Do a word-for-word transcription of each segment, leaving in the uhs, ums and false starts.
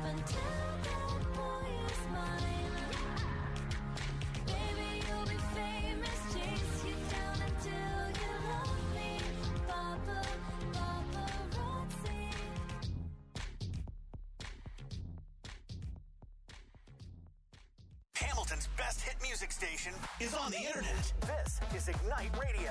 until that boy is mine. Baby, you'll be famous, chase you down until you love me. Papa, paparazzi. Hamilton's best hit music station is on the internet. This is Ignite Radio.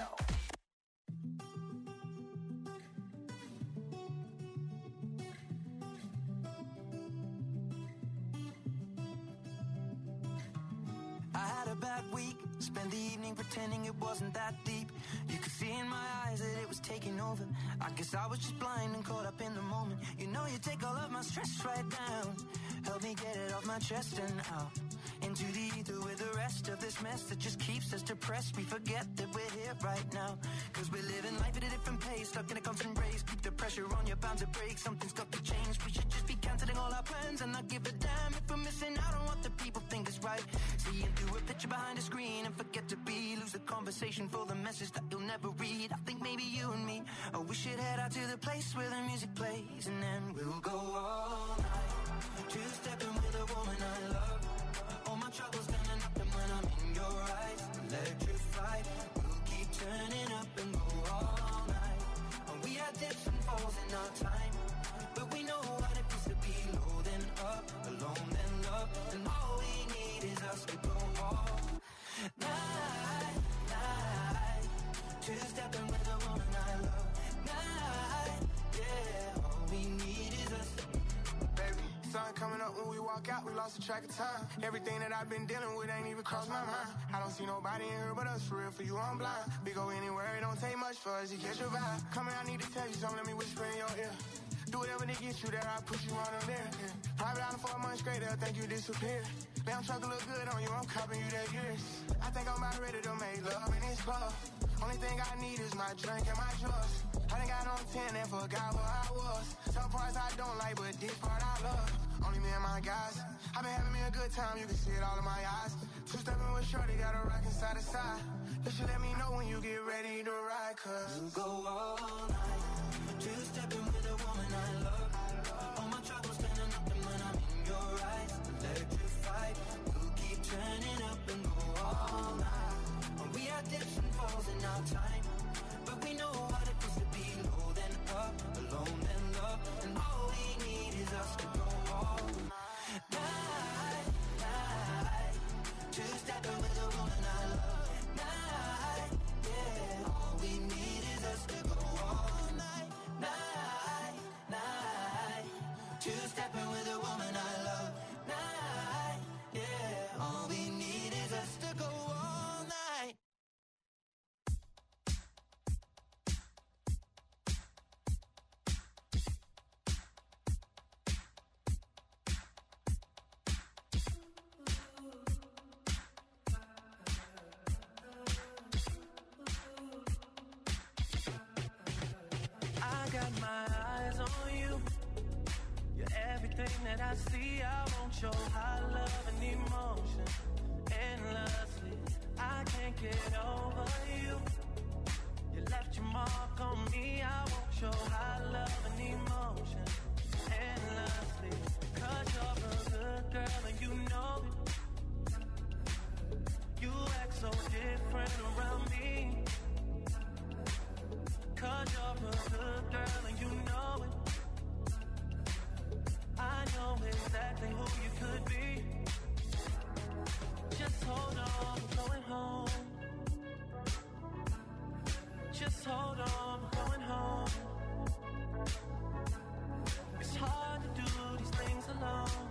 I had a bad week, spent the evening pretending it wasn't that deep. You could see in my eyes that it was taking over. I guess I was just blind and caught up in the moment. You know you take all of my stress right down. Help me get it off my chest and out into the ether with the rest of this mess that just keeps us depressed. We forget that we're here right now, cause we're living life at a different pace, stuck in a constant race. Keep the pressure on, you're bound to break. Something's got to change. We should just be cancelling all our plans and not give a damn if we're missing out on what the people think is right. Seeing through a picture behind a screen and forget to be. Lose the conversation for the message that you'll never read. I think maybe you and me, oh, we should head out to the place where the music plays, and then we'll go all night, two-stepping with a woman I love. All my troubles done and nothing when I'm in your eyes. Electrified, we'll keep turning up and go all night. And we had dips and falls in our time, but we know what it feels to be low then up, alone then love. And all we need is us to go all night, night. Two-stepping with a woman I love. Night, yeah, all we need is us. Baby, sun coming up when we walk out, we lost the track of time. Everything that I've been dealing with ain't even crossed my mind. I don't see nobody in here but us, for real, for you I'm blind. We go anywhere, it don't take much for us to catch your vibe. Come here, I need to tell you something, let me whisper in your ear. Do whatever to get you there, I'll put you on them there. Yeah. Private island for a month straight, they'll think you disappeared. Damn truck look good on you, I'm copping you that years. I think I'm about ready to make love in this club. Only thing I need is my drink and my drugs. I done got on ten and forgot where I was. Some parts I don't like, but this part I love. Only me and my guys. I've been having me a good time, you can see it all in my eyes. Two-stepping with Shorty, got a rockin' side to side. You should let me know when you get ready to ride, cause we'll go all night, two-stepping with a woman I love. All my troubles turning up and when I'm in your eyes. Electrified, we'll keep turning up and go all night. And we had dips and falls in our time, but we know what it feels to be low then up, alone then love. And all we need is us to go all night, night. Two-stepping with a woman I love. Night, yeah, all we need is us to go all night, night, night. Two-stepping with a woman I love. Night, yeah, all we need is us to go all night. I got my eyes on you. You're everything that I see. I want your high love and emotion endlessly. I can't get over you. You left your mark on me. I want your high love and emotion endlessly. Cause you're a good girl and you know it. You act so different around me. Cause you're a good girl and you know it. I know exactly who you could be. Just hold on, we're going home. Just hold on, we're going home. It's hard to do these things alone.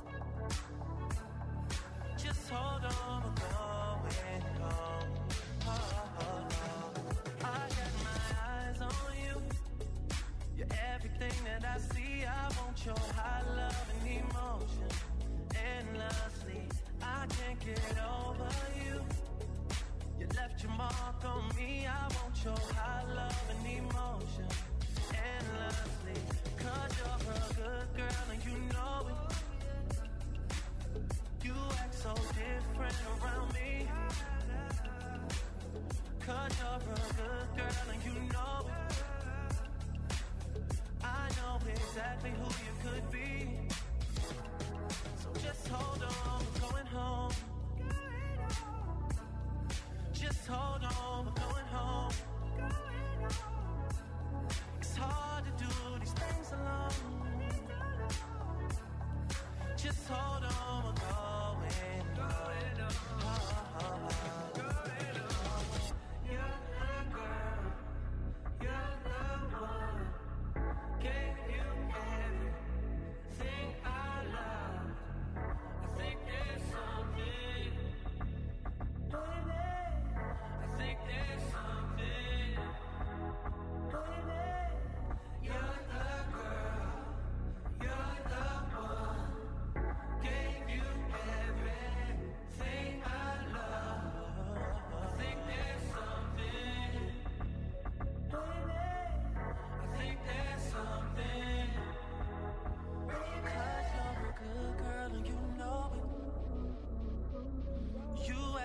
Just hold on, we're going home. Oh, oh, oh. I got my eyes on you. You're everything that I see. I want your high love and emotion endlessly. I can't get over you. You left your mark on me. I want your high love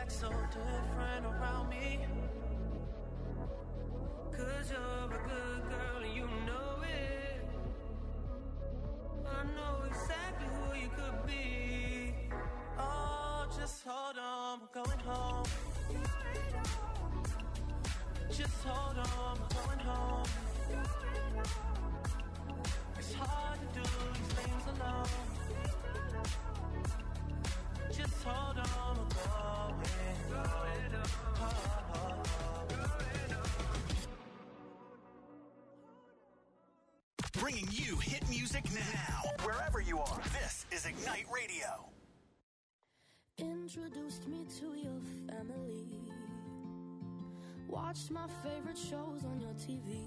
act so different around me. Cause you're a good girl and you know it. I know exactly who you could be. Oh, just hold on, we're going home. Just hold on, we're going home. It's hard to do these things alone. Just hold on, we're going, going, oh, oh, oh. Bringing you hit music now, wherever you are. This is Ignite Radio. Introduced me to your family. Watched my favorite shows on your T V.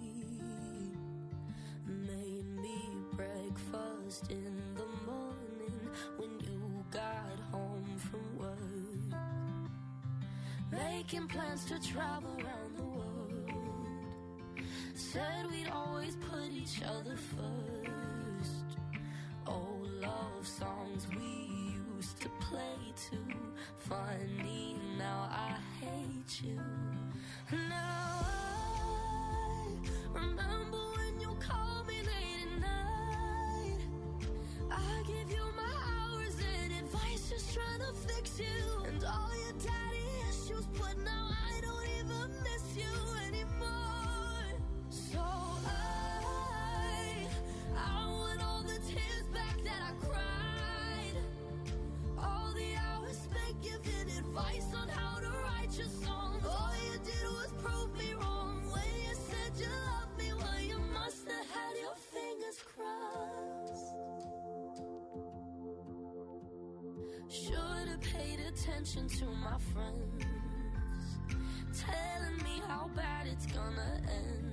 Made me breakfast in the morning when you got home from work. Making plans to travel around the world. Said we'd always put each other first. Old love songs we used to play too. Funny, now I hate you. Now I remember when you called me late at night. I give you my hours and advice, just trying to fix you. And all your daddy issues, but now I don't even miss you anymore. So I, I want all the tears back that I cried. All the hours spent giving advice on how to write your songs. All you did was prove me wrong. When you said you loved me, well, you must have had your fingers crossed. Should've paid attention to my friends, telling me how bad it's gonna end.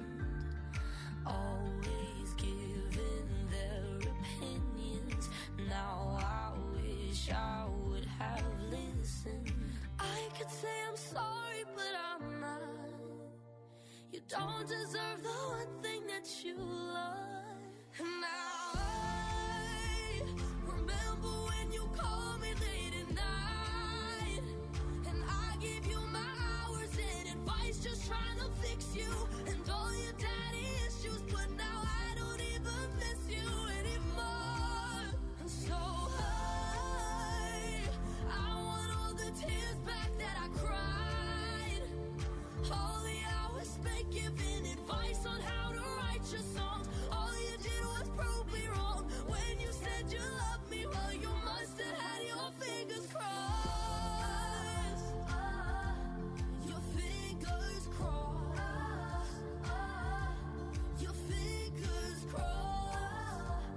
Always giving their opinions. Now I wish I would have listened. I could say I'm sorry, but I'm not. You don't deserve the one thing that you love. And now I remember when you called me late at night. And I gave you my hours and advice, just trying to fix you. And all your daddy issues, but now I don't even miss you anymore. And so I, I want all the tears back that I cried. All the hours spent giving advice on how to write your songs. All you did was prove me wrong. When you said you loved me, well, you must have had your fingers crossed. Your fingers crossed. Your fingers crossed.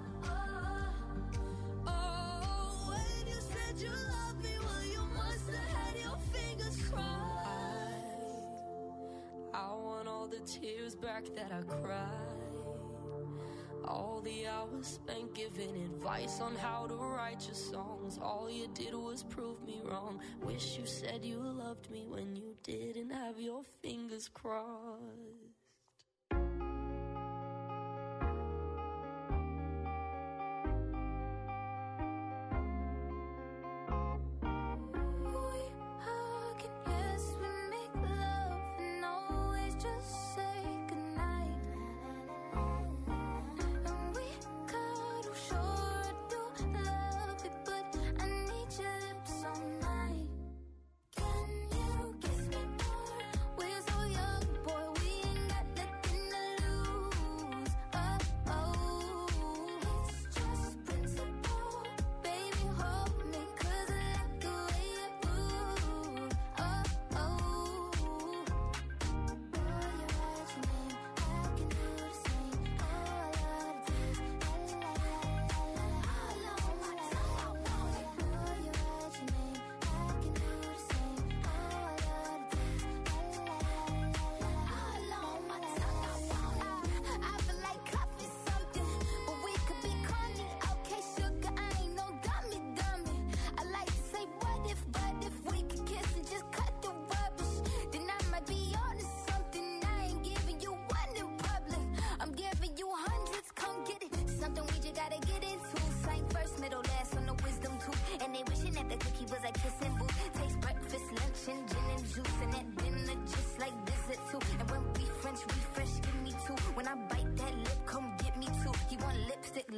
Oh, when you said you loved me, well, you must have had your fingers crossed. I want all the tears back that I cried. All the hours spent giving advice on how to write your songs. All you did was prove me wrong. Wish you said you loved me when you didn't have your fingers crossed. We hug and yes, we make love and always just say goodnight. And we cuddle, sure I do love it, but I need your lips all night. Can you kiss me more? We're so young, boy, we ain't got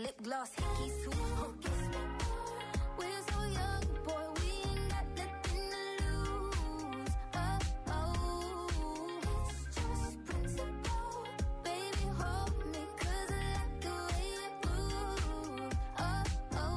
lip gloss, hickey suit. Huh. We're so young, boy, we ain't got nothing to lose. Oh, oh, it's just principle. Baby, hold me, 'cause I like the way you move. Oh, oh,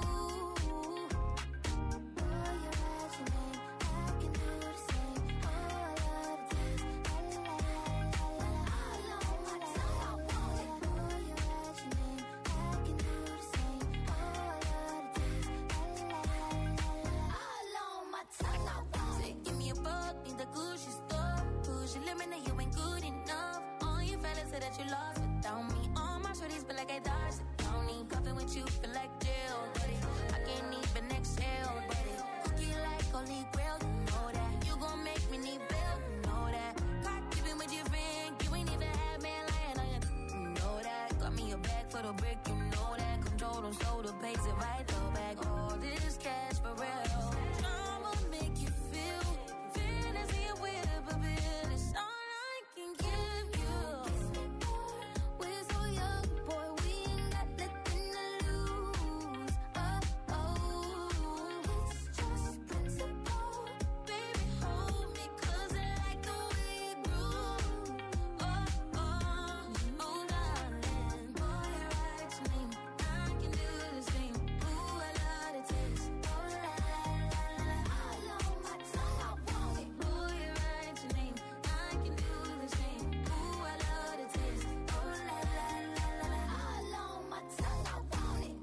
boy, you're at your name, I can do the same. Oh, I love to dance, la la la la la. All on my tongue, I want it. Boy, you're at your name, I can do the same. Oh, I love to dance, la la la la la. All on my tongue, I want it. Give me a buck, need the Gucci store. Push your limit, now you ain't good enough. All your fellas say that you lost without me. All my shorties feel like I dodged the county. Coffee with you feel like jail, buddy. I can't even exhale, buddy. Cookie like holy grail, you know that. You gon' make me need bail, you know that. Caught keeping with your friend, you ain't even had man lying on you, you know that. Got me a bag for the brick, you know that. Control them, so the pace it right though back. All this cash for real. I'ma make you feel fantasy and whip a bill. It's all I can give you. We're so young, boy, we ain't got nothing to lose. Oh, oh, it's just principle. Baby, hold me, 'cause I like the way you groove. Oh, oh, oh, darling, boy, you're right to me. I can do the same. Ooh, I love the taste. Oh, la, la, la, la. All on my tongue, I want it. Boy, you're right to me. I can do the same. Ooh, I love the taste. Oh, la, la, la, la, la. All on my tongue, I want it.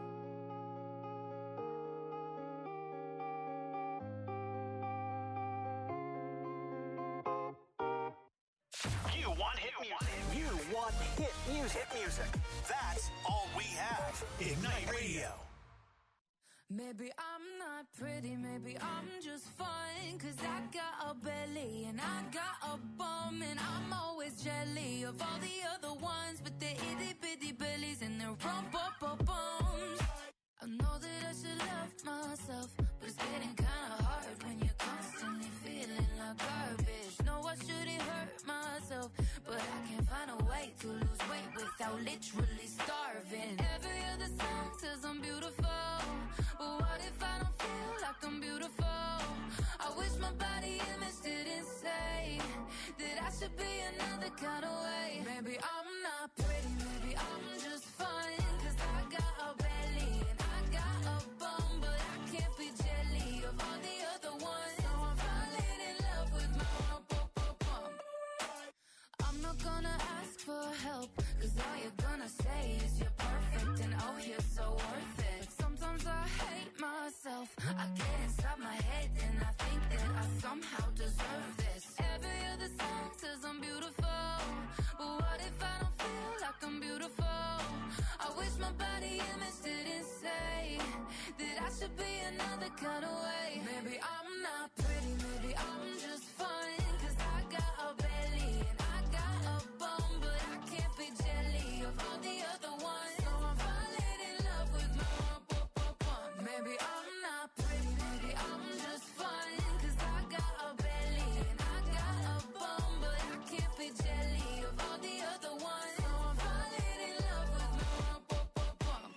You want hit music. You want hit music. Hit music. That's all we have. Ignite Radio. Maybe I'm not pretty, maybe I'm just fine. 'Cause I got a belly and I got a bum. And I'm always jelly of all the other ones. But they're itty bitty bellies and they're rump up up bums. I know that I should love myself, but it's getting kinda hard when you're constantly feeling like garbage. No, I shouldn't hurt myself, but I can't find a way to lose weight without literally starving. Every other song says I'm beautiful, but what if I don't feel like I'm beautiful? I wish my body image didn't say that I should be another kind of way. Maybe I'm not pretty, maybe I'm just fine. 'Cause I got a belly and I got a bum, but I can't be jelly of all the other ones. So I'm falling in love with my rump up up bum. I'm not gonna ask for help, 'cause all you're gonna say is you're perfect and oh, you're so worth it. But sometimes I hate myself. I get inside my head and I think that I somehow deserve this. Every other song says I'm beautiful, but what if I don't feel like I'm beautiful? I wish my body image didn't say that I should be another kind of way. Maybe I'm not pretty, maybe I'm just fine. 'Cause I got a belly and I got a bum, but I can't be jelly of all the other ones. So I'm falling in love with my rump up up bum. Maybe I'm not pretty, maybe I'm just fine. 'Cause I got a belly and I got a bum, but I can't be jelly of all the other ones. So I'm falling in love with my rump up up bum.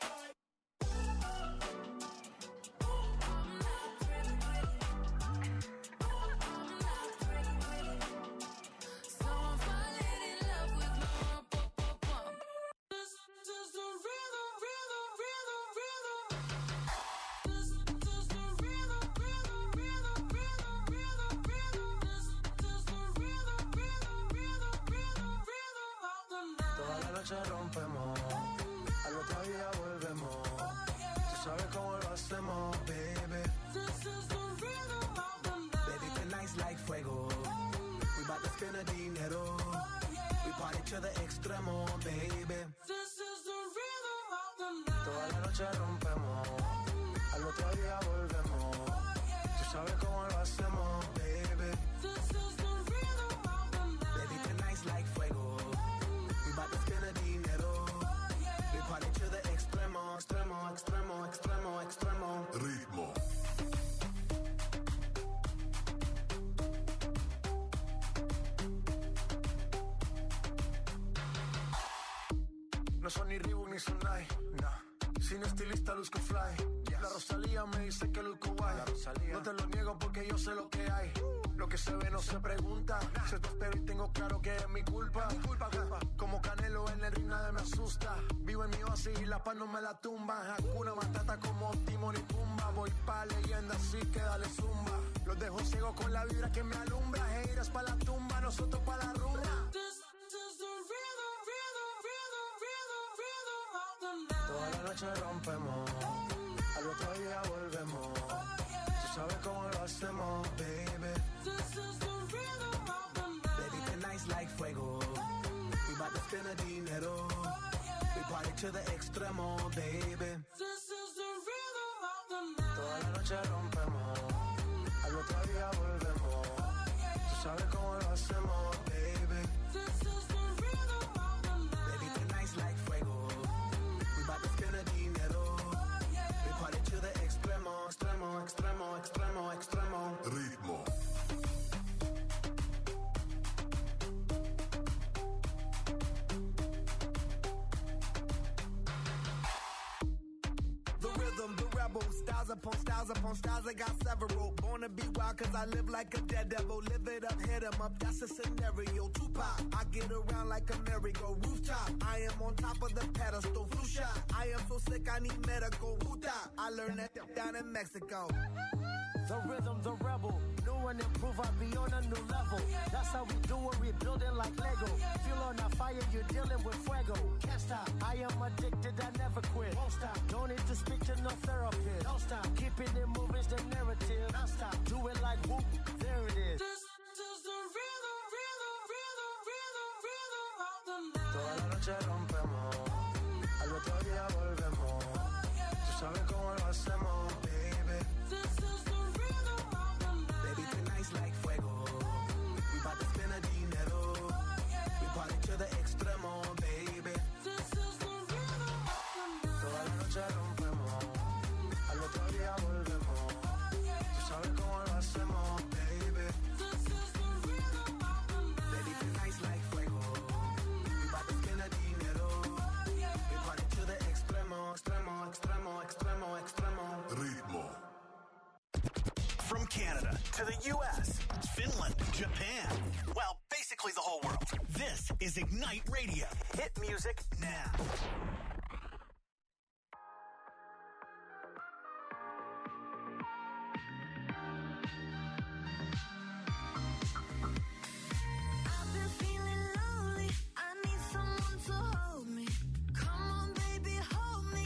I'm not pretty, pretty. I'm not pretty, pretty. So I'm falling in love with my rump up up bum. This is the rhythm, rhythm, rhythm, rhythm. This is the rhythm, rhythm, rhythm, rhythm, rhythm, rhythm. This is the rhythm, rhythm, rhythm, rhythm, rhythm of the night. Toda la noche rompemos, al otro día volvemos. Tú sabes cómo lo hacemos, baby. This is the rhythm of the night. Baby, tonight's like fuego. We bout to spend the dinero. We party to the extremo, baby. This is the rhythm of the night. Toda la noche rompemos, al otro día volvemos. Tú sabes cómo lo hacemos, baby. This is the rhythm of the night. Baby, tonight's like fuego. We bout to spend the dinero. We party to the extremo, extremo, extremo, extremo, extremo. Ritmo. No son ni Reebok ni Sonai, Sin estilista luzco fly. Yes. La Rosalía me dice que luzco guay. No te lo niego porque yo sé lo que hay. Lo que se ve no se pregunta. Se te espero y tengo claro que es mi culpa. Mi culpa, culpa. Como Canelo en el ring nadie me asusta. Vivo en mi oasis y la paz no me la tumba. Hakuna Matata como Timon y Pumba. Voy pa' leyenda así que dale zumba. Los dejo ciego con la vibra que me alumbra. Heiras pa' la tumba, nosotros pa' la rumba. Toda la noche rompemos, al otro día volvemos. Tú sabes cómo lo hacemos, baby. Baby, tonight's like fuego. We bout to spend the dinero. We party to the extremo, baby. Toda la noche rompemos, al otro día volvemos. Tú sabes cómo lo hacemos, baby. Baby, tonight's like fuego. We bout to spend the dinero. We party to the extremo, extremo, extremo, extremo, extremo. Ritmo. Styles upon styles upon styles, I got several. Born to be wild cause I live like a dead devil. Live it up, hit 'em up, that's a scenario. Tupac, I get around like a merry-go rooftop. I am on top of the pedestal, flu shot. I am so sick I need medical. Puta, I learned that down in Mexico. The rhythm, the rebel. New and improve, I'll be on a new level. That's how we do it, we building like Lego. Feel on a fire, you're dealing with fuego. Can't stop, I am addicted, I never quit. Won't stop, don't need to speak to no therapist. Don't stop, keeping it moving's the narrative. Don't stop, do it like whoop, there it is. This is the rhythm, rhythm, rhythm, rhythm, rhythm of the night. Toda la noche rompemos, al otro día volvemos. Tú sabes cómo lo hacemos, baby. This is the rhythm of the night. Baby, tonight's like fuego. We bout to spend the dinero. We party to the extremo, baby. This is the rhythm of the night. Toda la noche rompemos, al otro día volvemos. Tú sabes cómo lo hacemos, baby. This is the rhythm of the night. Baby, tonight's like fuego. We bout to spend the dinero. We party to the extremo, extremo, extremo, extremo, extremo. Ritmo. From Canada to the U S, Finland, Japan. Well, basically the whole world. This is Ignite Radio. Hit music now. I've been feeling lonely. I need someone to hold me. Come on, baby, hold me.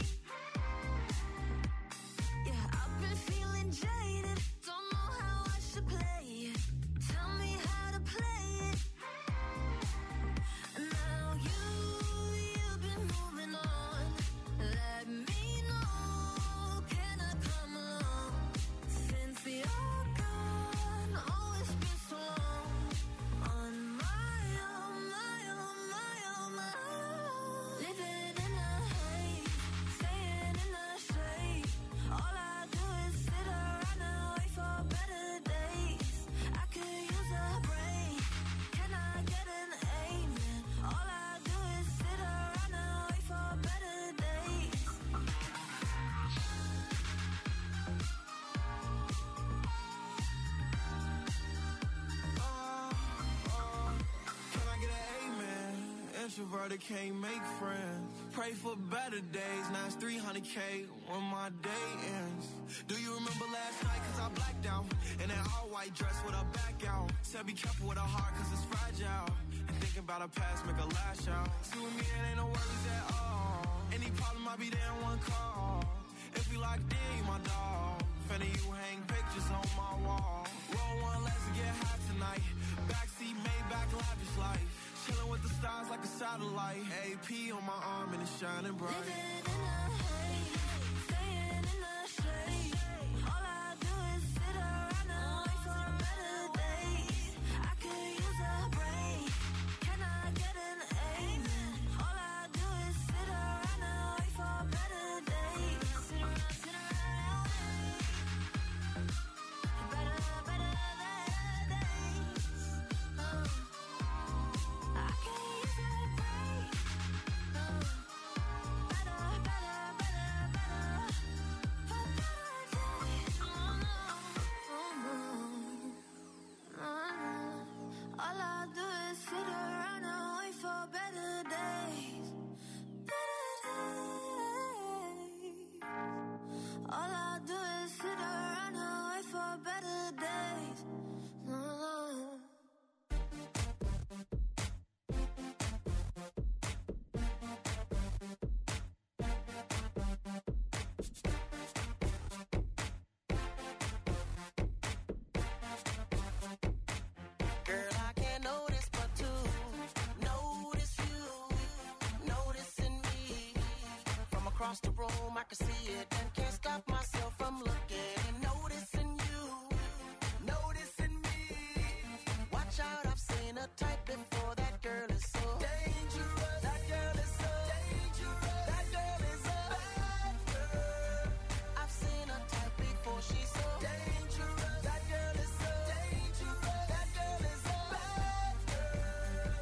Yeah, I've been feeling jaded. Don't know how I should play it. Tell me how to play it. Now you, you've been moving on. Let me know, can I come along? Since you're gone, oh, it's been so long. On my own, my own, my own, my own. Living in a haze, staying in the shade. All I do is sit around and wait for better days. I could use a break. Can I get an amen? All I do is sit around and wait for better days. Can I get an amen? Introverted can't make friends. Pray for better days. Now it's three hundred K when my day ends. Do you remember last night? Cause I blacked out. In that all white dress with a back out. Said be careful with her heart cause it's fragile. And thinking about her past make her lash out. See with me it ain't no worries at all. Any problem I be there in one call. If we locked in, you my dog. Finna you hang pictures on my wall. Roll one, let's get high tonight. Backseat Maybach lavish life. Chilling with the stars like a satellite. A P on my arm and it's shining bright. Living in a haze, staying in the shade. All I do is sit around and wait for better days. I could use a break. Can I get an amen? All I do is sit around and wait for better days. Sit around, sit around and wait. Better, better, better days. Oh. I could use a break. Oh. Better, better, better across the room, I can see it and can't stop myself from looking and noticing you, noticing me. Watch out, I've seen a type before. That girl is so dangerous. That girl is so dangerous. That girl is a bad girl. I've seen a type before. She's so dangerous. That girl is so dangerous. That girl is a bad girl.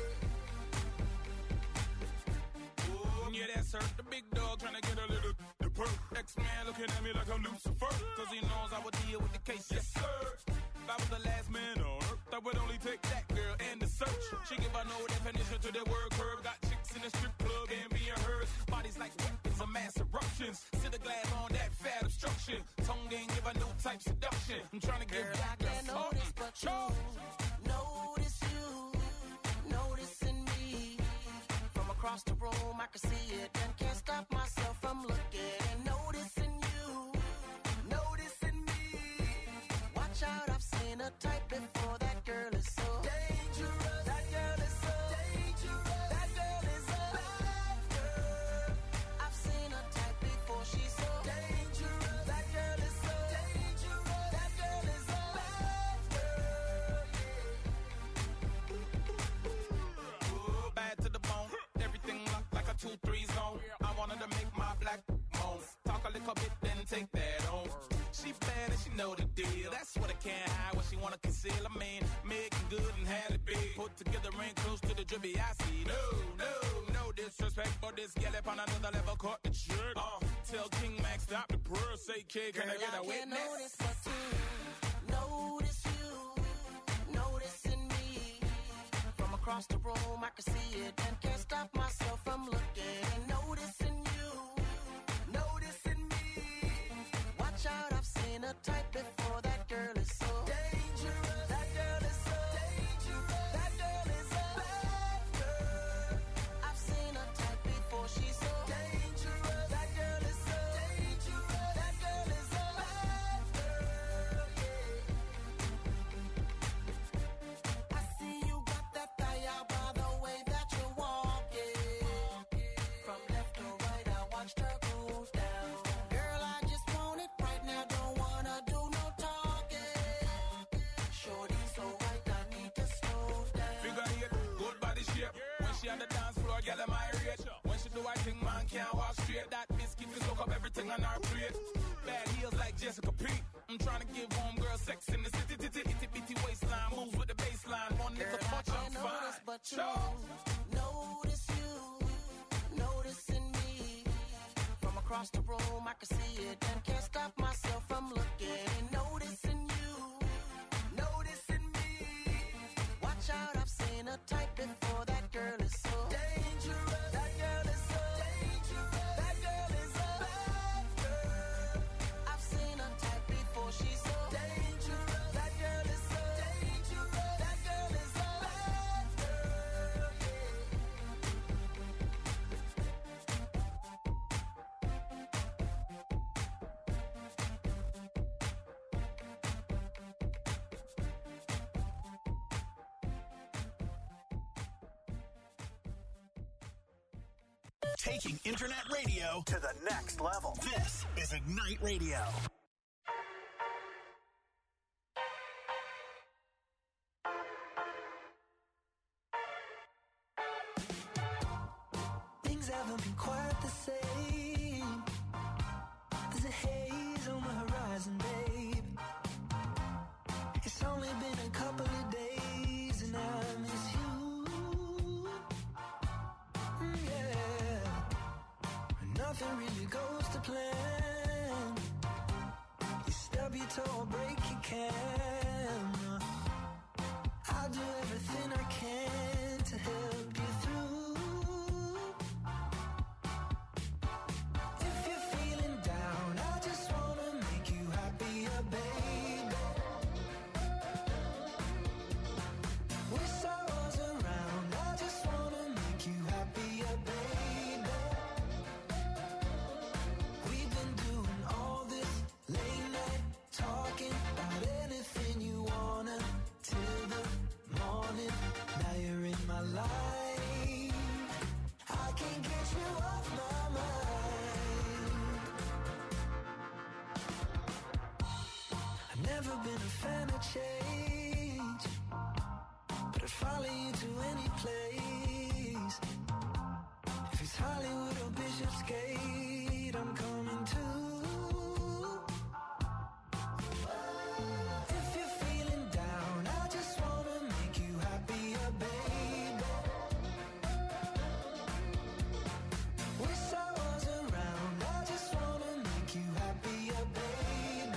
Yeah, yeah that's her. The big dog trying to get a little the perk. X-Man looking at me like I'm Lucifer. Cause he knows I would deal with the case. Yes, sir. If I was the last man on earth, I would only take that girl and the search. She give her no definition to the word curve. Got chicks in the strip club and being hers. Bodies like weapons of mass eruptions. Sit a glass on that fat obstruction. Tongue ain't give her no type seduction. I'm trying to get Girl, back I can't notice but you. Notice you, noticing me. From across the room, I can see it and can't stop myself from looking and noticing you, noticing me. Watch out, I've seen a type before. That girl is so dangerous. That girl is so dangerous. That girl is a bad girl. I've seen a type before. She's so dangerous. That girl is so dangerous. That girl is a bad girl. Ooh, bad to the bone. Everything locked like a two three zone. I wanted to make my black moan. Talk a little bit, then take that on. She bad and she know the deal. That's what I can't hide, what she wanna conceal. I mean, making good and had it big. Put together ain't close to the drippy I see. No, no, no disrespect, but this gal up on another level caught the trick. Uh, tell King Max stop the prayer, say kid, can Girl, I get a I can't witness? notice but you, notice you, noticing me. From across the room, I can see it and can't stop myself from looking and noticing you, noticing me. Watch out, I've seen a type before. That girl is so dangerous. That girl is so dangerous. That girl is a bad girl. I've seen a type before. She's so dangerous. That girl is so dangerous. That girl is a bad girl. Yeah. I see you got that thigh out by the way that you're walking. From left to right, I watched her go down. Girl, I just want it right now. Don't wanna do no talking. Shorty so right, I need to slow down. Figure eight, good body shape. When she on the dance floor, girl, am I rate. When she do I think man can't walk straight. That biscuit can soak up everything on our plate. Bad heels like Jessica P. I'm trying to give homegirl sex in the city, titty, itty bitty waistline. Moves with the baseline. One little Girl, I touch, I'm can't notice fine. but you, notice you, noticing me. From across the room, I can see it and can't stop myself from looking and noticing you, noticing me. Watch out, I've seen a type before. That girl is so dangerous. That girl is so dangerous. That girl is a bad girl. I've seen a type before. She's so dangerous. That girl is so dangerous. That girl is a bad girl. Taking internet radio to the next level. This is Ignite Radio. Things haven't been quite the same. There's a haze on the horizon, babe. It's only been a couple of days and I miss you. Mm, yeah. Nothing really goes to plan. You stub your toe or break your can. I'll do everything I can to help you through. If you're feeling down, I just wanna make you happier, baby. With sorrows around, I just wanna make you happier, baby. We've been doing all this late night talking about anything you want. been a fan of change, but I'd follow you to any place. If it's Hollywood or Bishopsgate, I'm coming too. If you're feeling down, I just wanna make you happier, baby. Wish I was around, I just wanna make you happier, baby.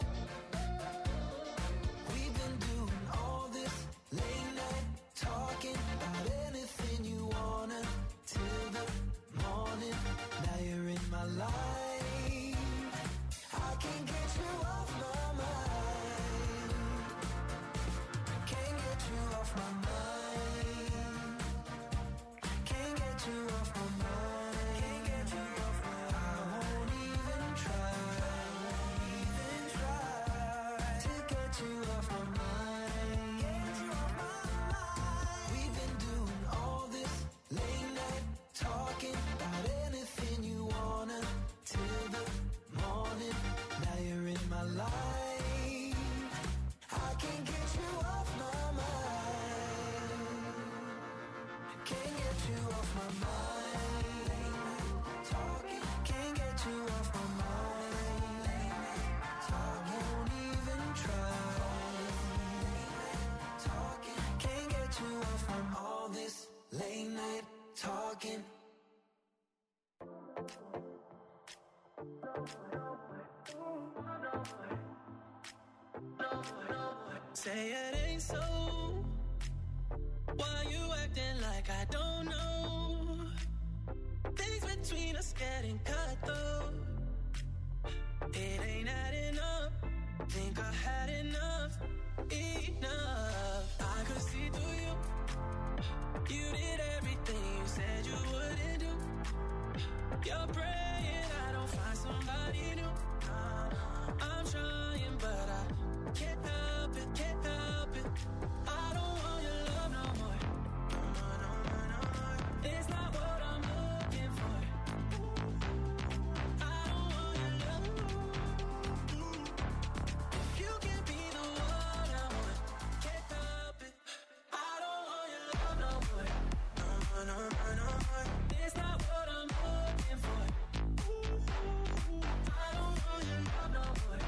We've been doing all this late night talking about anything you wanna till the morning. Now you're in my life, I can't get you off my mind. Can't get you off my mind. Can't get you off my mind. Can't get you off my mind. I won't even try, even try to get you off my mind. Get you off my mind. We've been doing all this late night talking about anything you wanna till the morning. Now you're in my life, I can't get you off my mind. Can't get you off my mind. Talking, can't get you off my mind. Talking, won't even try. Talking, can't get you off from all this late night talking. Say it ain't so. Why you acting like I don't know? Things between us getting cut though. It ain't adding up. Think I had enough, enough. I could see through you. You did everything you said you wouldn't do. You're praying I don't find somebody new. I'm trying, but I can't help it, can't help it. I don't want your love no more. No more, no more, no more. It's not what I'm looking for. I don't want your love. If you can be the one I want, can't help it. I don't want your love no more. No more, no more, no more. It's not what I'm looking for. I don't want your love no more.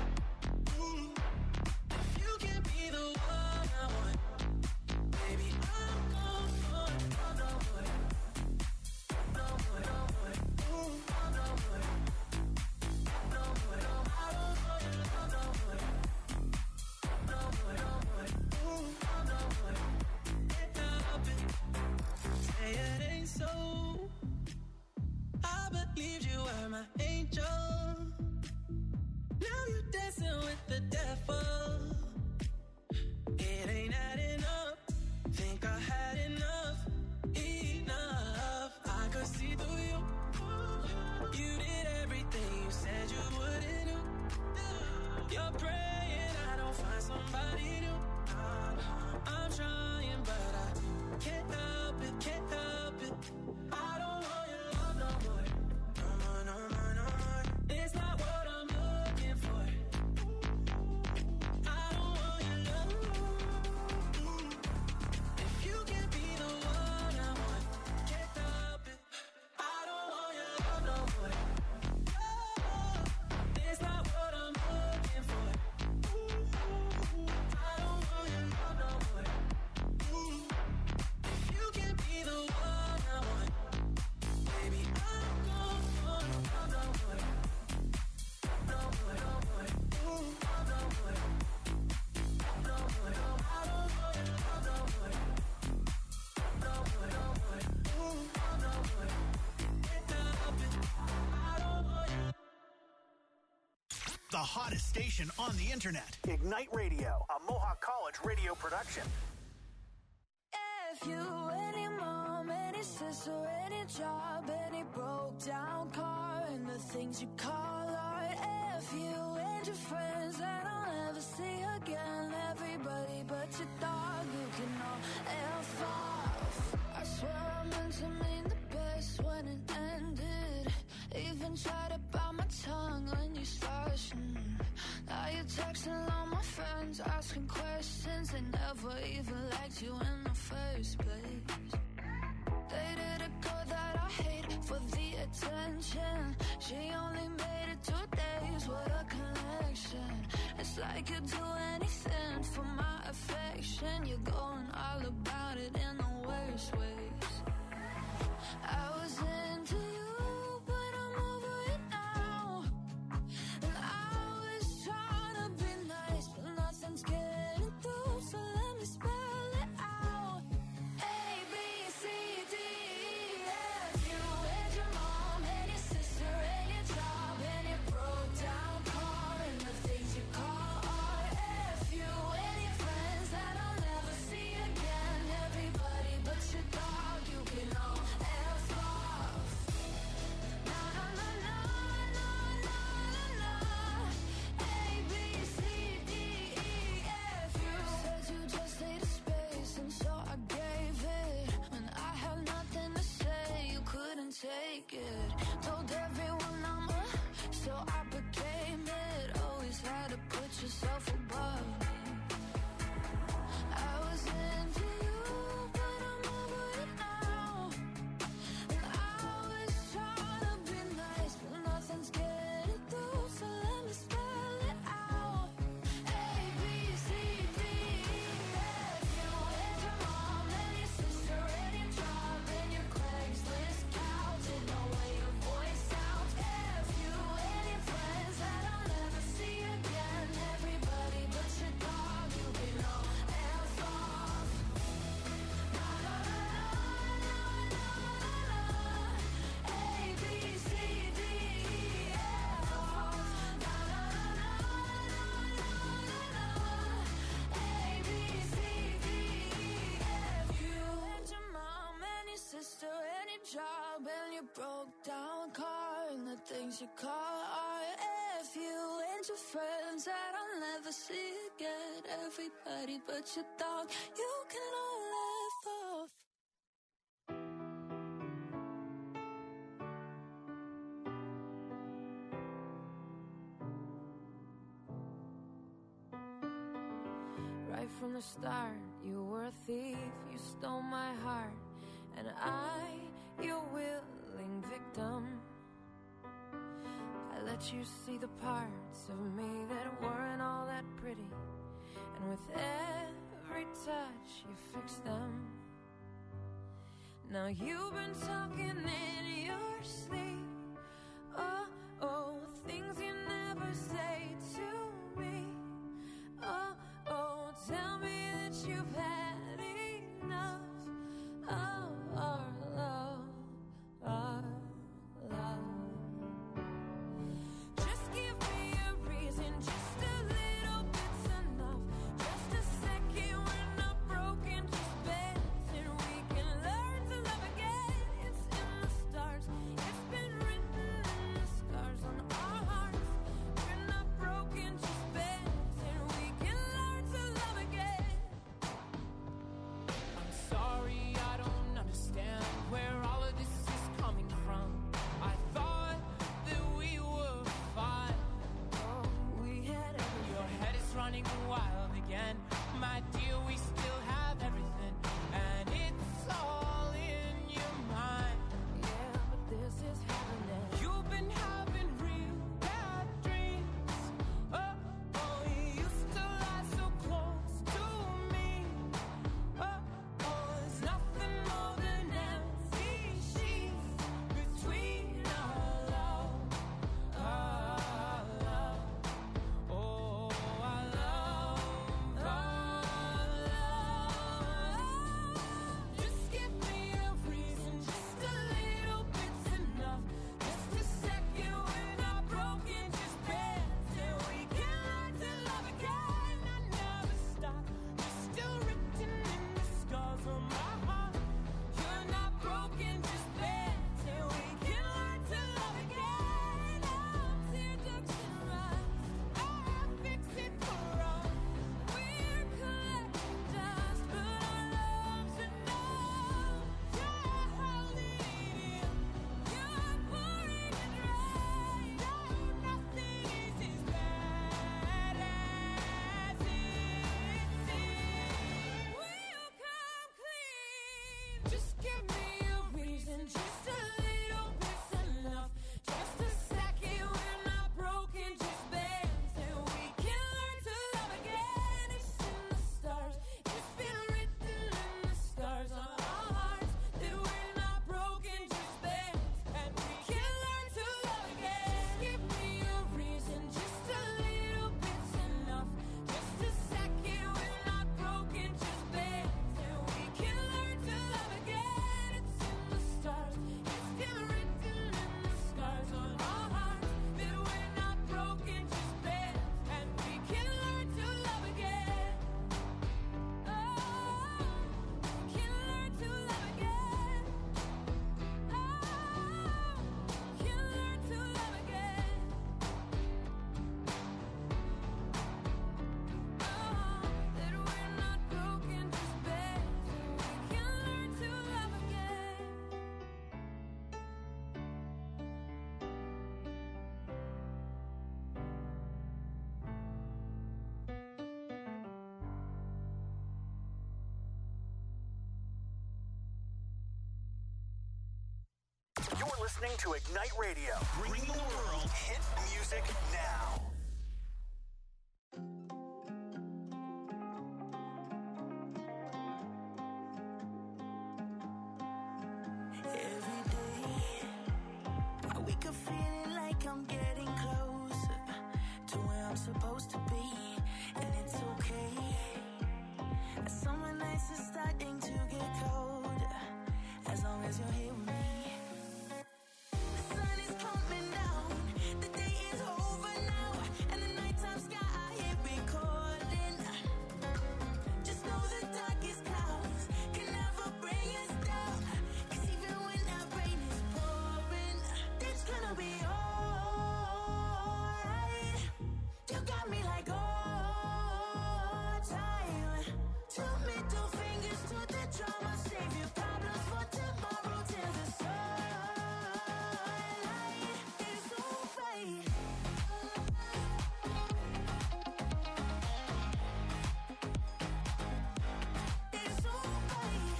If you can be the one I want, baby, I'm gone for love no more. No more, no more. Love no more. No more, no more. I don't want your love no more. No more, no more. Love no more. Can't help it. Say it ain't so. I believed you were my angel. Now you dancing with the devil. It ain't adding up. Think I had enough, enough. I could see through you. You did everything you said you wouldn't do. You're praying I don't find somebody new. I'm trying, but I can't help it, can't help it. I don't want your love no more. No more, no more, no more. It's not what I'm looking for. I don't want your love. If you can be the one I want, can't help it. I don't want your love no more. It's not what I'm looking for. I don't want your love no more. If you can be the one I want, baby, I'm gone for love no more. No more, no more. Love no more. No more, no more. I don't want your love no more. No more, no more. Love no more. Can't help it. I don't want your The hottest station on the internet. Ignite Radio, a Mohawk College radio production. If you, any mom, any sister, any job, any broke down car, and the things you call art. If you and your friends that I'll never see again, everybody but your dog, you can all F off. I swear I meant to mean the best when it ended. Even tried to bite my tongue when you started. Mm. Now you're texting on my phone. friends asking questions. They never even liked you in the first place. Dated a girl that I hate for the attention. She only made it two days, what a connection. It's like you'd do anything for my affection. You're going all about it in the worst ways. I was into you, but I'm over it now. And I was trying to be nice, but nothing's getting through, so let me spell it out. A, B, C, D, E, F. You and your mom and your sister and your job and your broke down car and the things you call R, F. You and your friends that I'll never see again. Everybody but your dog, you can all F off. Na na na na na na na na. A, B, C, D, E, F. You said you just needed space, and so I gave it. When I had nothing to say, you couldn't take it. Told everyone I'm a, so I became it. Always had to put yourself above me. I was into you, but I'm over it now. And I was trying to be nice, but nothing's getting through, so let me spell it out. A, B, C, D, E, F. You and your mom and your sister and your job and your Craigslist couch and the way your voice sounds. F. You and your friends that I'll never see again. Everybody but your dog, you can all F off. Na na na na na na na. A, B, C, D, E, F off. Na na na na na na na. A, B, C, D, E, F. You and your mom and your sister and your job and your broke down car and the things you call R, F. You and your friends that I'll never see again. Everybody but your dog, you can all F off. Right from the start, you were a thief, you stole my heart, and I, your willing victim. I let you see the parts of me that weren't all that pretty, and with every touch you fixed them. Now you've been talking in your sleep, oh, oh, things you never say to me. Oh, oh, tell me that you've had enough of our love, our love. Just give me a reason, just a little bit's enough. Just a second, we're not broken, just bends, and we can learn to love again. It's in the stars, it's been written in the scars on our hearts. We're not broken, just bends, and we can learn to love again. listening to Ignite Radio. Bring the world hit music now. Every day, I wake up feeling like I'm getting closer to where I'm supposed to be, and it's okay. Summer nights are starting to get colder, as long as you're here with me. The sun is coming down, the day is over now, and the nighttime sky I hear it calling. Just know the darkest clouds can never bring us down, 'cause even when that rain is pouring, it's gonna be alright. You got me like all time. Two middle fingers to the drama, save your problems for tomorrow till the sunlight is alright. It's alright.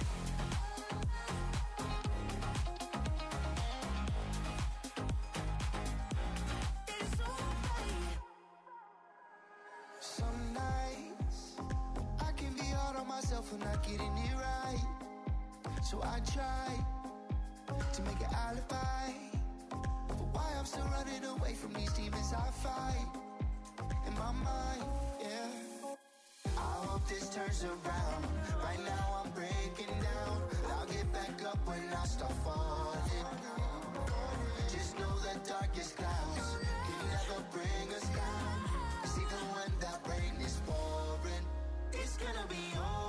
It's alright. Some nights I can be hard on myself for not getting it right. So I try to make an alibi for why I'm still running away from these demons I fight in my mind, yeah. I hope this turns around. Right now I'm breaking down, but I'll get back up when I start falling. Just know the darkest clouds can never bring us down, 'cause even when that rain is pouring, It's gonna be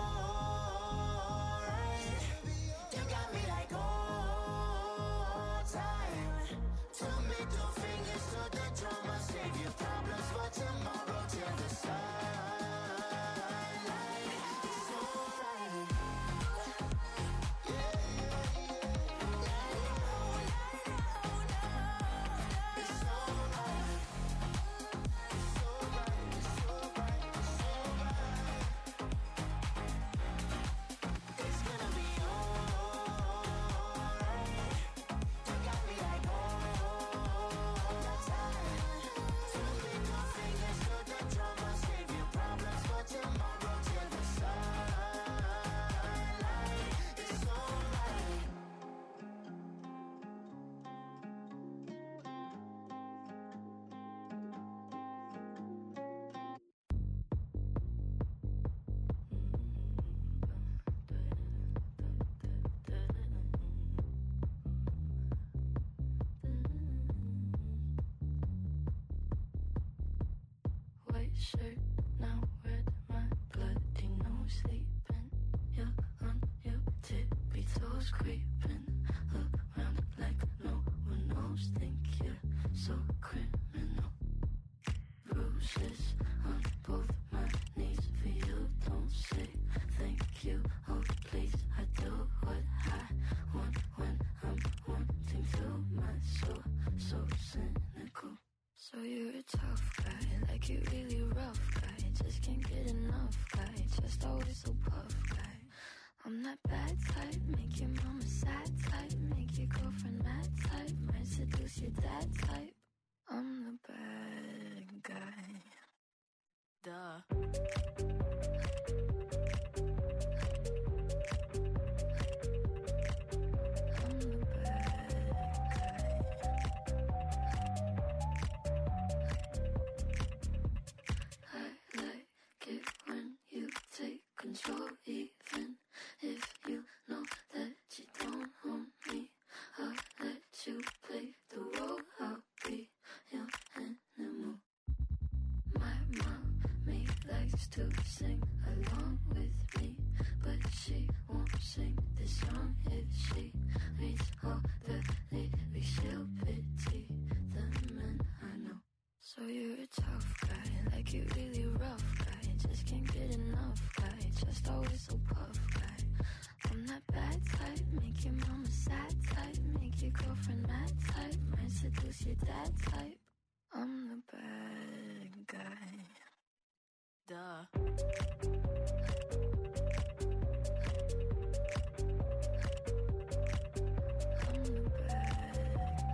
alright. You got me like all time. Two middle fingers to the drama, save your problems for tomorrow till the sunlight is alright. yeah, yeah, yeah. It's alright. It's alright, it's alright, it's alright. It's gonna be alright. You got me like all time. Two middle fingers to the drama, save your problems for tomorrow till the sunlight is alright. White shirt, now red, my bloody nose sleeping. You're on your tippy toes, creeping around like no one knows. Think you're so criminal. Bruises on both my knees for you. Don't say thank you, oh please. I do what I want when I'm wanting to. My soul, so cynical. So you're a tough guy, like you really rough guy. Just can't get enough guy, just always so puff guy. I'm that bad type, make your mama sad type, make your girlfriend mad type, might seduce your dad type. I'm the bad guy. Duh. I'm the bad guy. I like it when you take control, even if you know that you don't own me. I'll let you play the role, I'll be your animal. My mommy likes to sing along with me, but she won't sing this song if she reads all the lyrics. She'll pity the men I know. So you're a tough guy, like you really rough guy. Just can't get enough guy, just always so puff guy. I'm that bad type, make your mama sad type, make your girlfriend mad type, might seduce your dad type. I'm the bad guy. Duh. I'm the bad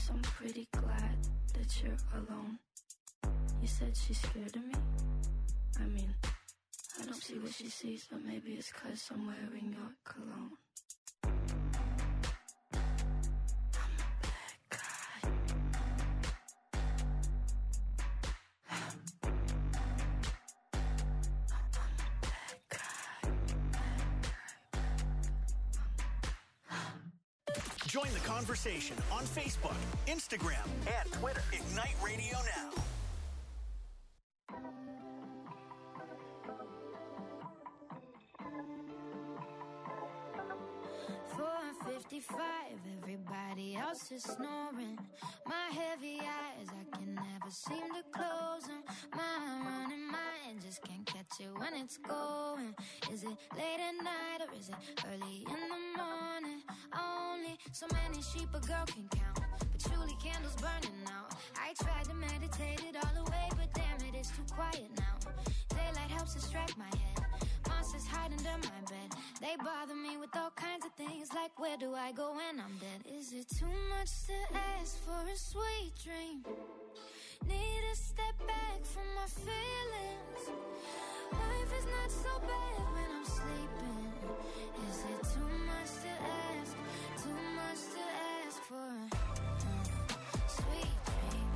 guess I'm pretty glad that you're alone. You said she's scared of me? I mean, I don't see what she sees, but maybe it's 'cause I'm wearing your cologne. Join the conversation on Facebook, Instagram, and Twitter. Ignite Radio Now. four fifty-five, everybody else is snoring. My heavy eyes, I can never seem to close them. My running mind just can't catch it when it's going. Is it late at night or is it early in the morning? Only so many sheep a girl can count, patchouli candles burning out. I tried to meditate it all away, but damn it, it's too quiet now. Daylight helps distract my head. Monsters hide under my bed. They bother me with all kinds of things, like where do I go when I'm dead? Is it too much to ask for a sweet dream? Need to step back from my feelings. Life is not so bad when I'm sleeping. Is it too much to ask? Too much to ask for a uh, sweet dream?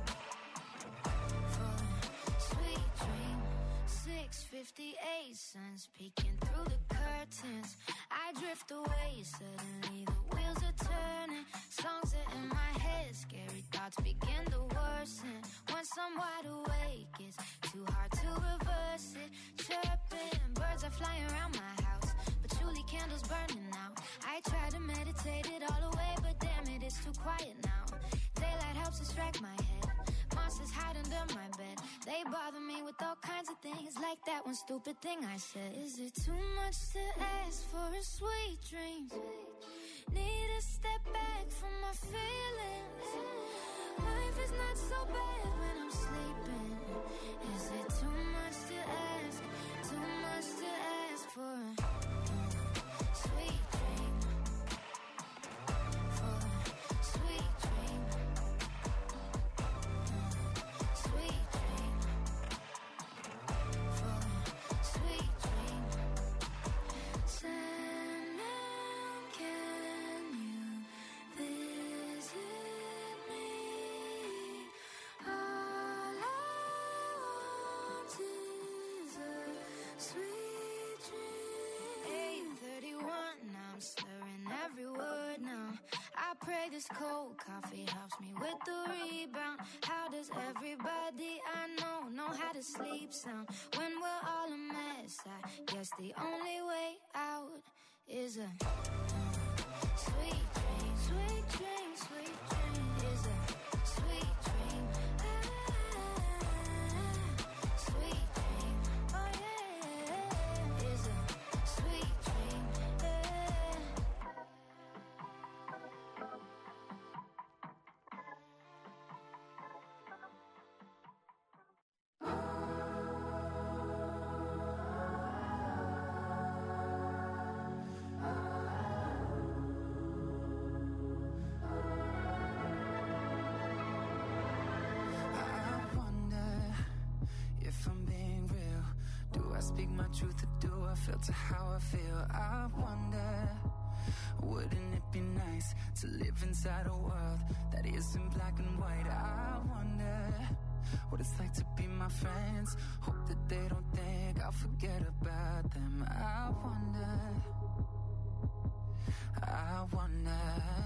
For a sweet dream. six fifty-eight, sun's peeking through the curtains. I drift away, suddenly the wheels are turning. Songs are in my head, scary thoughts begin to worsen. Once I'm wide awake, it's too hard to reverse it. Chirping, birds are flying around my house, patchouli candles burning out. I try to meditate it all away, but damn it, it's too quiet now. Daylight helps distract my head. Monsters hide under my bed. They bother me with all kinds of things, like that one stupid thing I said. Is it too much to ask for a sweet dream? Need to step back from my feelings. Life is not so bad when I'm sleeping. Is it too much to ask? Too much to ask for a uh, sweet dream? For a sweet dream. Sweet dream. For a sweet dream. Sandman, can you visit me? All I want is a sweet dream. eight thirty-one, now I'm slurring every word now. I pray this cold coffee helps me with the rebound. How does everybody I know know how to sleep sound? When we're all a mess, I guess the only way out is a uh, sweet dream. Sweet dream, sweet dream is a sweet dream. Ah, sweet dream. Oh yeah, is a sweet dream. Yeah. I wonder if I'm being real. Do I speak my truth or do I filter how I feel? I wonder, wouldn't it be nice to live inside a world that isn't black and white? I wonder what it's like to be my friends. Hope that they don't think I'll forget about them. I wonder, I wonder.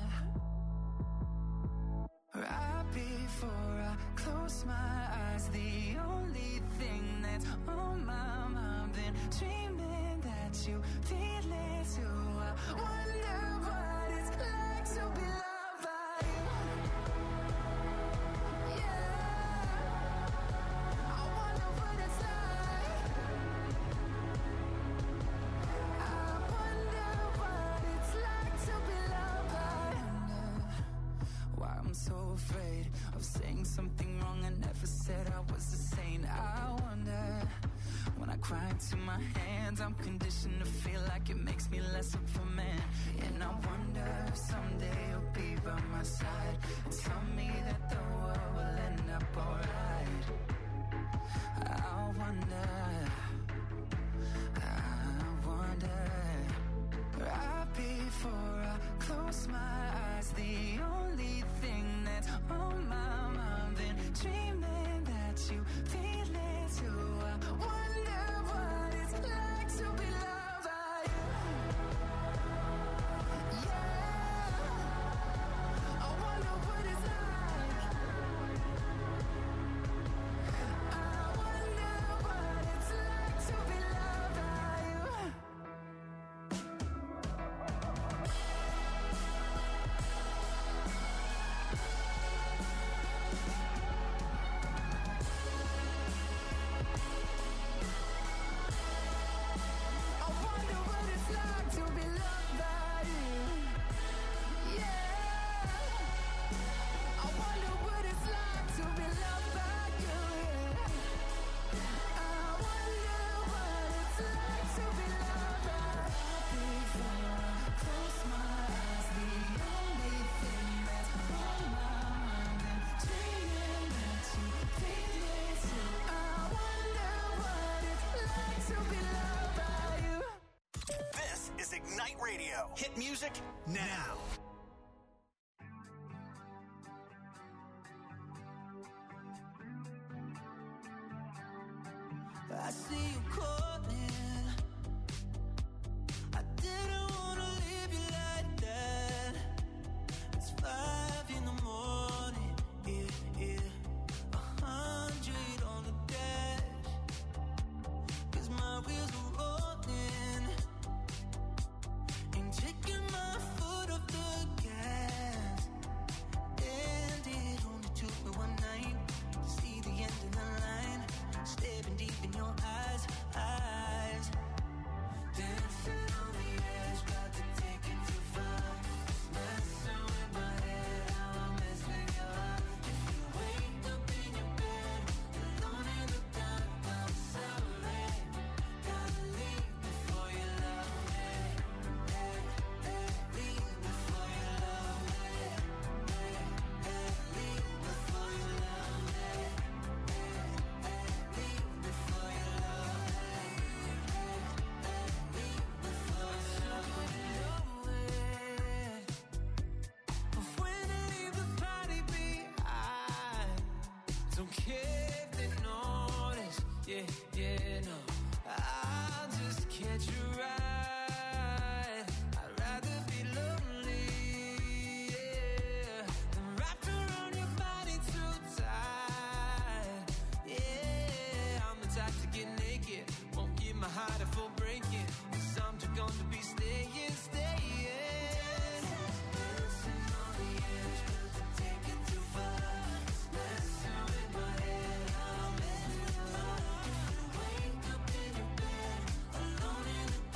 Right before I close my eyes, the only thing that's on my mind, been dreaming that you feel it too. I wonder what it's like to be loved by you. Yeah, I wonder what it's like. I wonder what it's like to be loved by you. Why I'm so afraid of saying something wrong. I never said I was a saint. into my hands. I'm conditioned to feel like it makes me less of a man. And I wonder if someday you'll be by my side and tell me that the world will end up alright. I wonder, I wonder. Right before I close my eyes, the only thing that's on my mind, been dreaming that you feel it too. I wonder what it's like to be loved by you. Yeah, I wonder what it's like. I wonder what it's like to be loved by you. I wonder what it's like to be loved by you. Yeah, I wonder what it's like to be loved by you. Yeah, I wonder what it's like to be loved by you. Before I close my eyes, the only thing that's on my mind, and dreaming that you feel it too. I wonder what it's like to be loved by you. This is Ignite Radio. Hit music now. I see you calling. I didn't wanna leave you like that. It's five in the morning, yeah, yeah. A hundred on the dash, 'cause my wheels are rolling. Ain't taking my foot off the gas. And it only took me one night to see the end of the line. Staring deep in your eyes, eyes. Dancing on the edge, got to take it too far. Messing with my head, how I mess with your heart. If you wake up in your bed, alone in the dark, I'm sorry. Gotta leave before you love me. Hey, hey, leave before you love me. Hey, hey, leave before you love me. Don't care if they notice, yeah, yeah, no. I'll just catch a ride. I'd rather be lonely, yeah, than wrapped around your body too tight. Yeah, I'm the type to get naked, won't give my heart a full breaking, 'cause I'm just gonna be staying, staying. Dancing on the edge, 'cause I take it too far. Messing with my head, I'm messing with your heart. If you wake up in your bed, alone in the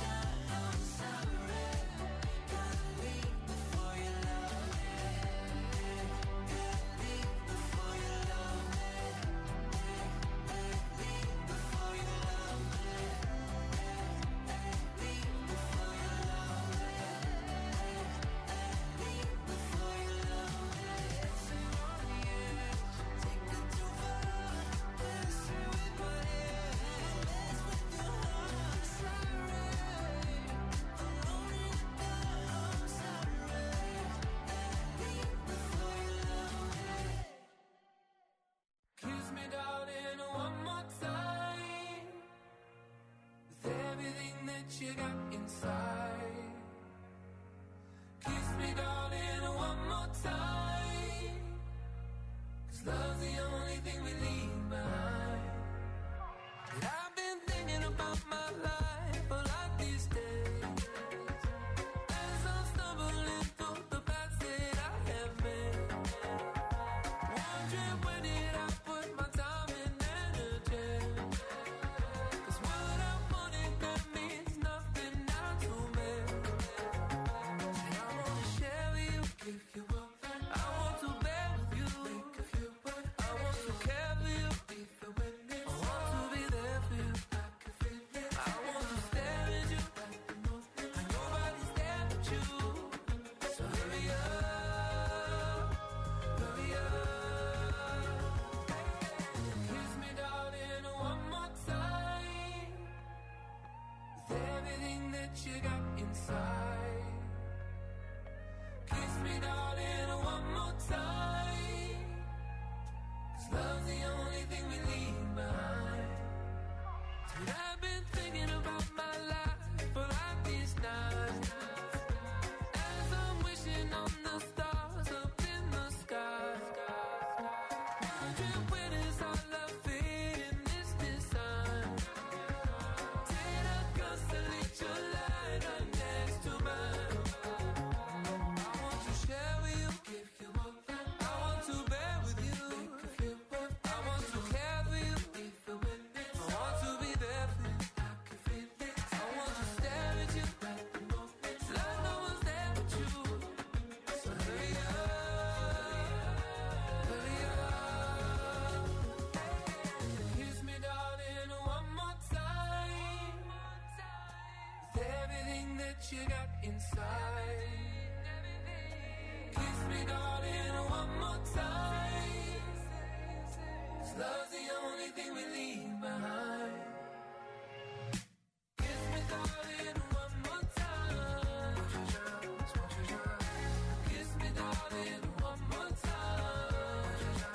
that you got inside. Kiss me, darling, one more time. 'Cause love's the only thing we leave behind. But I've been thinking about my life for like these nights, as I'm wishing on the stars up in the sky. Wondering when is our love fading this design. Did I constellate your light right next to mine? I want to share with you, give you more. I want to bear with you, make you feel worth. I want to care for you, be the witness. I want to be there for you, I can feel it. I want to stare at you at the moment, like no one's there but you. So hurry up, hurry up. Kiss me, darling, one more time. With everything that you got inside. Kiss me, darling, one more time. 'Cause love's the only thing we leave behind. Kiss me, darling, one more time. Kiss me, darling, one more time.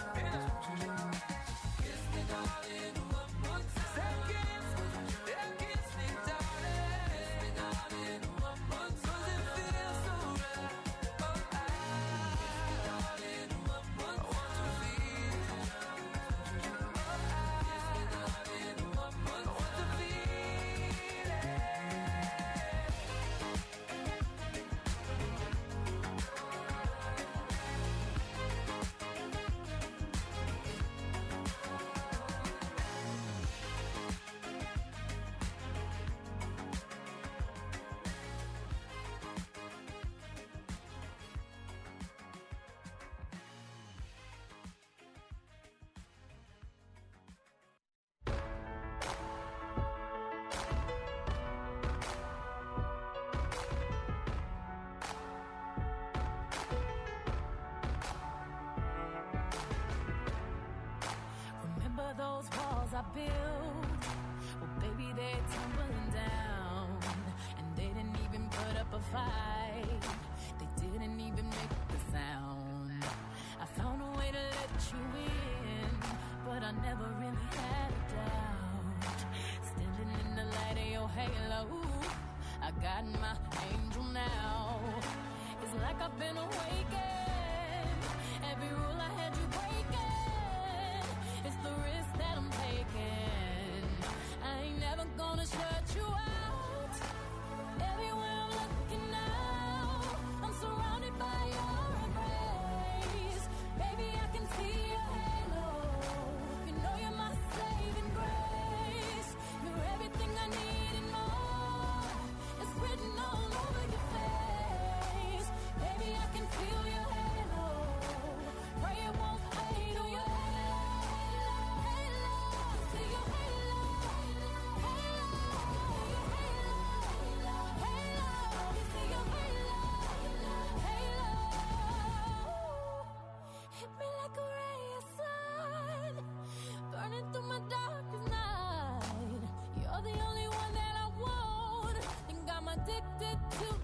Kiss me, darling, one more time. Kiss me, darling. Kiss me, darling, one more time. 'Cause it feels so right. Oh, I. Kiss me, darling, one more time. I want to feel. Oh, I. Kiss me, darling, one more time. I want to feel it. Remember those walls I built? Well, baby, they're tumbling down. And they didn't even put up a fight. They didn't even make the sound. I found a way to let you in, but I never really had a doubt. Standing in the light of your halo, I got my angel now. It's like I've been awakened. Every rule I had you breaking. It's the risk that I'm taking. I ain't never gonna shut you out. Everywhere I'm looking now, I'm surrounded by your embrace. Baby, I can see your halo. You know you're my saving grace. You're everything I need and more. It's written all over your face. Baby, I can feel your halo. Pray it won't fade. Oh, your halo, halo, see your halo, halo, your halo, halo, you see your halo, halo. Hit me like a ray of sun, burning through my darkest night. You're the only one that I want. Think I'm addicted to